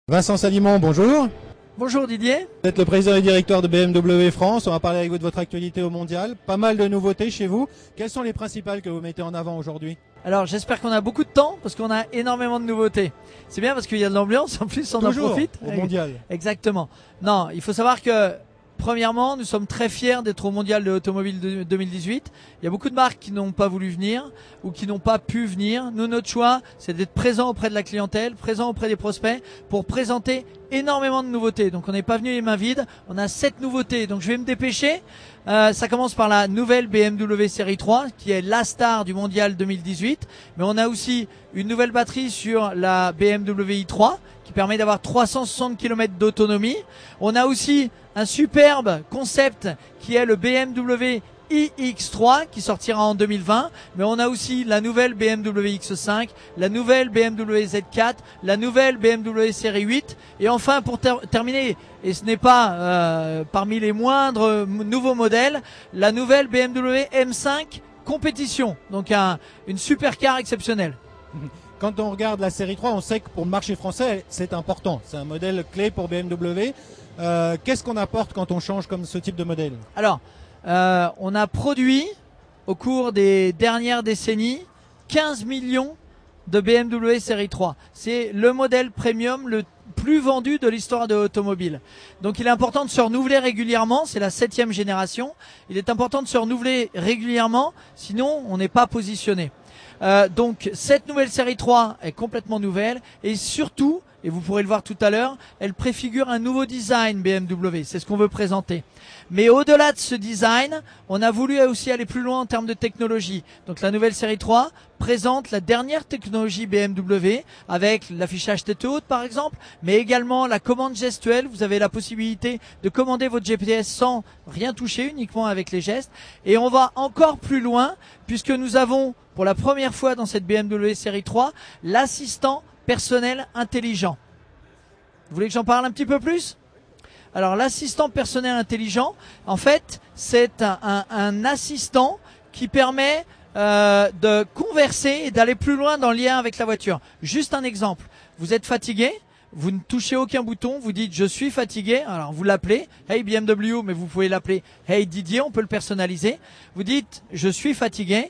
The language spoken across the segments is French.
Vincent Salimon, bonjour. Bonjour Didier. Vous êtes le président et directeur de BMW France. On va parler avec vous de votre actualité au mondial. Pas mal de nouveautés chez vous. Quelles sont les principales que vous mettez en avant aujourd'hui? Alors j'espère qu'on a beaucoup de temps parce qu'on a énormément de nouveautés. C'est bien parce qu'il y a de l'ambiance, en plus on Toujours en profite. au mondial. Exactement. Non, il faut savoir que premièrement, nous sommes très fiers d'être au mondial de l'automobile 2018. Il y a beaucoup de marques qui n'ont pas voulu venir ou qui n'ont pas pu venir. Nous, notre choix, c'est d'être présent auprès de la clientèle, présent auprès des prospects pour présenter énormément de nouveautés. Donc on n'est pas venu les mains vides, on a 7 nouveautés. Donc je vais me dépêcher. Ça commence par la nouvelle BMW série 3 qui est la star du mondial 2018. Mais on a aussi une nouvelle batterie sur la BMW i3 qui permet d'avoir 360 km d'autonomie. On a aussi un superbe concept qui est le BMW iX3 qui sortira en 2020, mais on a aussi la nouvelle BMW X5, la nouvelle BMW Z4, la nouvelle BMW série 8 et enfin pour terminer, et ce n'est pas parmi les moindres nouveaux modèles, la nouvelle BMW M5 compétition, donc une supercar exceptionnelle. Quand on regarde la série 3, on sait que pour le marché français, c'est important. C'est un modèle clé pour BMW. Qu'est-ce qu'on apporte quand on change comme ce type de modèle? Alors, on a produit au cours des dernières décennies 15 millions de BMW série 3. C'est le modèle premium le plus vendu de l'histoire de l'automobile. Donc il est important de se renouveler régulièrement, c'est la 7e génération. Il est important de se renouveler régulièrement, sinon on n'est pas positionné. Donc cette nouvelle série 3 est complètement nouvelle et surtout, et vous pourrez le voir tout à l'heure, elle préfigure un nouveau design BMW, c'est ce qu'on veut présenter. Mais au-delà de ce design, on a voulu aussi aller plus loin en termes de technologie. Donc la nouvelle série 3 présente la dernière technologie BMW avec l'affichage tête haute par exemple, mais également la commande gestuelle. Vous avez la possibilité de commander votre GPS sans rien toucher, uniquement avec les gestes. Et on va encore plus loin puisque nous avons pour la première fois dans cette BMW série 3 l'assistant personnel intelligent. Vous voulez que j'en parle un petit peu plus ? Alors l'assistant personnel intelligent, en fait, c'est un assistant qui permet de converser et d'aller plus loin dans le lien avec la voiture. Juste un exemple. Vous êtes fatigué, vous ne touchez aucun bouton, vous dites je suis fatigué, alors vous l'appelez, hey BMW, mais vous pouvez l'appeler hey Didier, on peut le personnaliser. Vous dites je suis fatigué,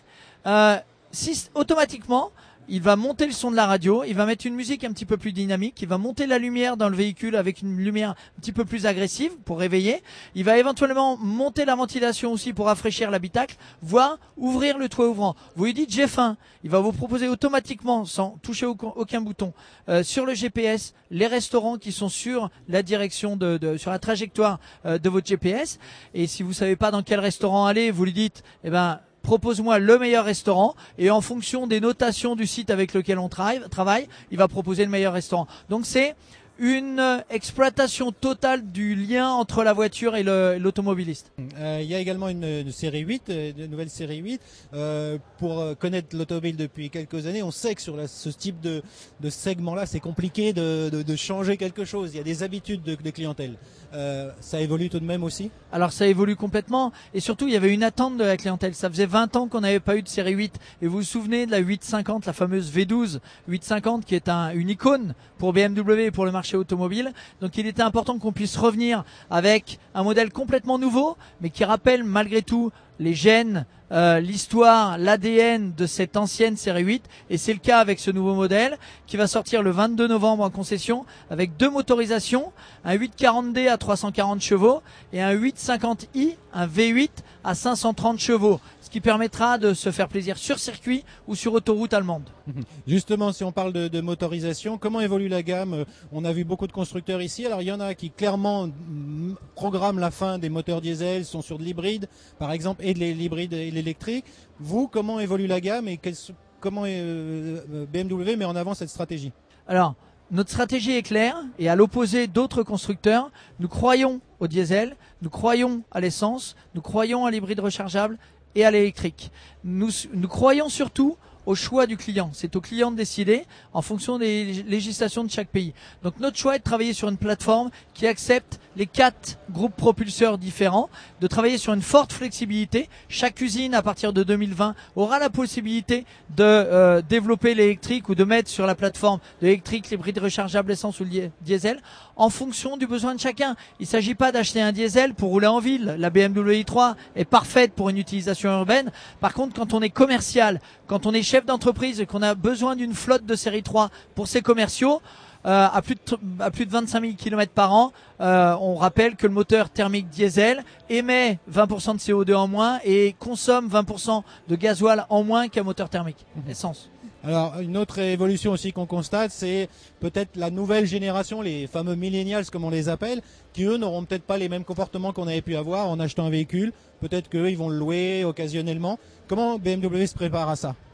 automatiquement, il va monter le son de la radio, il va mettre une musique un petit peu plus dynamique, il va monter la lumière dans le véhicule avec une lumière un petit peu plus agressive pour réveiller. Il va éventuellement monter la ventilation aussi pour rafraîchir l'habitacle, voire ouvrir le toit ouvrant. Vous lui dites j'ai faim, il va vous proposer automatiquement, sans toucher aucun bouton, sur le GPS, les restaurants qui sont sur la direction sur la trajectoire de votre GPS. Et si vous savez pas dans quel restaurant aller, vous lui dites propose-moi le meilleur restaurant et en fonction des notations du site avec lequel on travaille, il va proposer le meilleur restaurant. Donc c'est une exploitation totale du lien entre la voiture et l'automobiliste. Il y a également une série 8, une nouvelle série 8. Pour connaître l'automobile depuis quelques années, on sait que sur ce type de segment-là, c'est compliqué de changer quelque chose. Il y a des habitudes de clientèle. Ça évolue tout de même aussi? Alors ça évolue complètement et surtout il y avait une attente de la clientèle. Ça faisait 20 ans qu'on n'avait pas eu de série 8 et vous vous souvenez de la 850, la fameuse V12 850 qui est une icône pour BMW et pour le marché automobile. Donc il était important qu'on puisse revenir avec un modèle complètement nouveau mais qui rappelle malgré tout les gènes, l'histoire, l'ADN de cette ancienne série 8 et c'est le cas avec ce nouveau modèle qui va sortir le 22 novembre en concession avec 2 motorisations, un 840D à 340 chevaux et un 850i, un V8 à 530 chevaux, ce qui permettra de se faire plaisir sur circuit ou sur autoroute allemande. Justement, si on parle de motorisation, comment évolue la gamme? On a vu beaucoup de constructeurs ici. Alors il y en a qui clairement programment la fin des moteurs diesel, sont sur de l'hybride par exemple, et de l'hybride et l'électrique. Vous, comment évolue la gamme et comment BMW met en avant cette stratégie? Alors, notre stratégie est claire et à l'opposé d'autres constructeurs, nous croyons au diesel, nous croyons à l'essence, nous croyons à l'hybride rechargeable et à l'électrique. Nous croyons surtout au choix du client. C'est au client de décider en fonction des législations de chaque pays. Donc notre choix est de travailler sur une plateforme qui accepte les 4 groupes propulseurs différents, de travailler sur une forte flexibilité. Chaque usine, à partir de 2020, aura la possibilité de développer l'électrique ou de mettre sur la plateforme de l'électrique, l'hybride rechargeable, essence ou le diesel, en fonction du besoin de chacun. Il ne s'agit pas d'acheter un diesel pour rouler en ville. La BMW i3 est parfaite pour une utilisation urbaine. Par contre, quand on est commercial, quand on est chef d'entreprise et qu'on a besoin d'une flotte de série 3 pour ses commerciaux, à plus de 25 000 km par an, on rappelle que le moteur thermique diesel émet 20% de CO2 en moins et consomme 20% de gasoil en moins qu'un moteur thermique, essence. Alors, une autre évolution aussi qu'on constate, c'est peut-être la nouvelle génération, les fameux millennials comme on les appelle, qui eux n'auront peut-être pas les mêmes comportements qu'on avait pu avoir en achetant un véhicule. Peut-être qu'eux, ils vont le louer occasionnellement. Comment BMW se prépare à ça?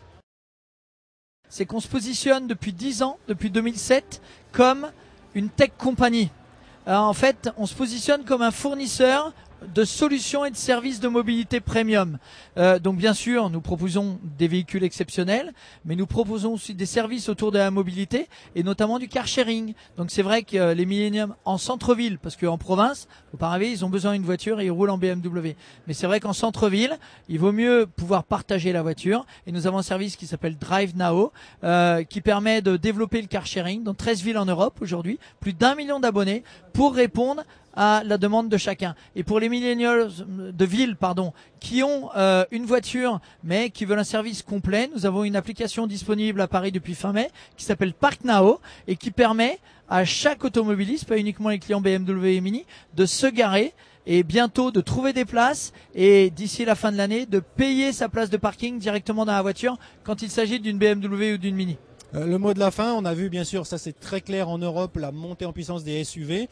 C'est qu'on se positionne depuis 10 ans, depuis 2007, comme une tech company. En fait, on se positionne comme un fournisseur de solutions et de services de mobilité premium. Donc bien sûr, nous proposons des véhicules exceptionnels, mais nous proposons aussi des services autour de la mobilité et notamment du car sharing. Donc c'est vrai que les milléniums en centre-ville, parce qu'en province, faut pas rêver, ils ont besoin d'une voiture et ils roulent en BMW. Mais c'est vrai qu'en centre-ville, il vaut mieux pouvoir partager la voiture. Et nous avons un service qui s'appelle Drive Now, qui permet de développer le car sharing dans 13 villes en Europe aujourd'hui, plus d'1 million d'abonnés, pour répondre à la demande de chacun. Et pour les millennials de ville, qui ont une voiture mais qui veulent un service complet, nous avons une application disponible à Paris depuis fin mai qui s'appelle Park Now et qui permet à chaque automobiliste, pas uniquement les clients BMW et Mini, de se garer et bientôt de trouver des places et d'ici la fin de l'année de payer sa place de parking directement dans la voiture quand il s'agit d'une BMW ou d'une Mini. Le mot de la fin, on a vu bien sûr, ça c'est très clair en Europe, la montée en puissance des SUV.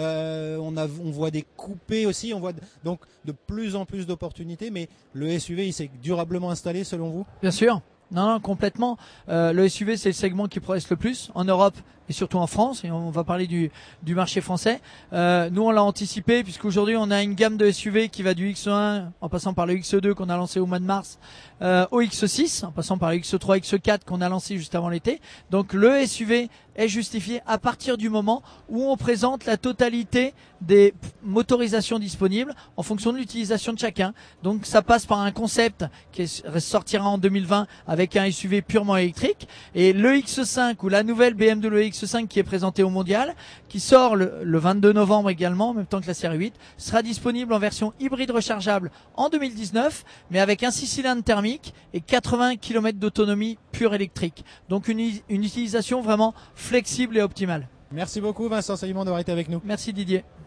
On voit des coupés aussi, on voit donc de plus en plus d'opportunités, mais le SUV il s'est durablement installé selon vous? Bien sûr, non, complètement. Le SUV c'est le segment qui progresse le plus en Europe et surtout en France, et on va parler du marché français. Nous on l'a anticipé puisqu'aujourd'hui on a une gamme de SUV qui va du X1 en passant par le X2 qu'on a lancé au mois de mars, au X6 en passant par le X3, X4 qu'on a lancé juste avant l'été. Donc le SUV est justifié à partir du moment où on présente la totalité des motorisations disponibles en fonction de l'utilisation de chacun. Donc ça passe par un concept qui sortira en 2020 avec un SUV purement électrique, et le X5 ou la nouvelle BMW X5 qui est présentée au mondial, qui sort le 22 novembre également en même temps que la série 8, sera disponible en version hybride rechargeable en 2019, mais avec un 6 cylindres thermique et 80 km d'autonomie pure électrique. Donc une utilisation vraiment flexible et optimale. Merci beaucoup Vincent Salimon d'avoir été avec nous. Merci Didier.